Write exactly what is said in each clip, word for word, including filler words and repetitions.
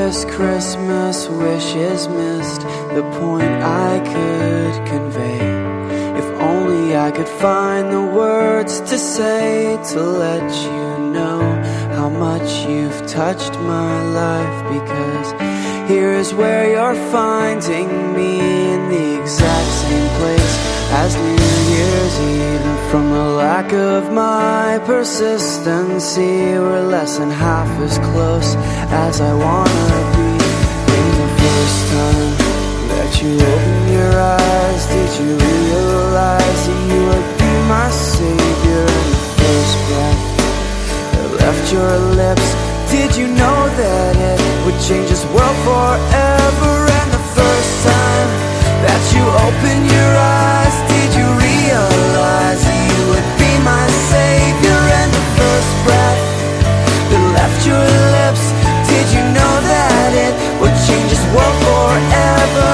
this Christmas, wishes missed the point I could convey. If only I could find the words to say, to let you know how much you've touched my life. Because here is where you're finding me, in the exact same place as New Year's Eve. And from the lack of my persistency, we're less than half as close as I wanna be. In the first time that you opened your eyes, did you realize that you would be my savior? In the first breath that left your lips, did you know that it would change this world forever? And the first time that you opened your eyes, did you realize that you would be my savior? And the first breath that left your lips, did you know that it would change this world forever?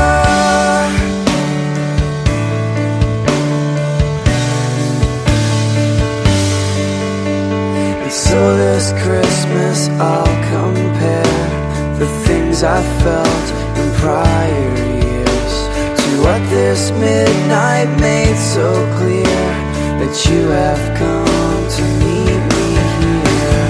And so this Christmas I'll compare the things I felt in prior years to what this midnight made so clear, that you have come to meet me here.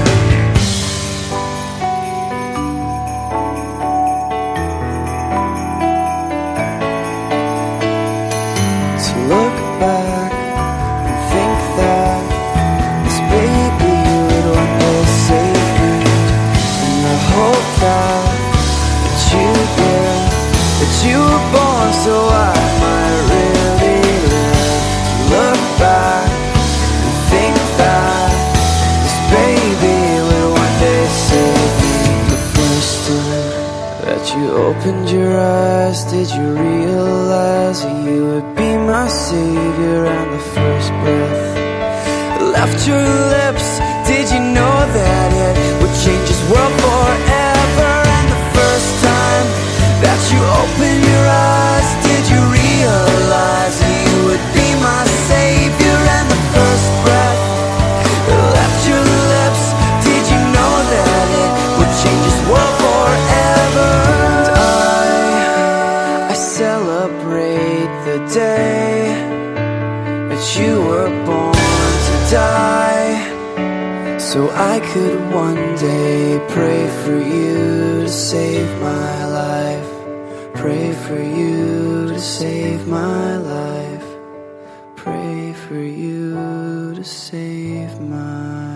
To look back and think that this baby would one day save me, and I hope that, that you did, that you were born so I might really live. To look back and think that this baby would one day save me. The first time that you opened your eyes, did you realize that you would be my savior? And the first breath left your lips, did you know that it would change this world forever? And the first time that you opened your eyes, did you realize that you would be my savior? And the first breath that left your lips, did you know that it would change this world forever? And I, I celebrate the day that you were born to die, so I could one day pray for you to save my life. Pray for you to save my life. Pray for you to save my life.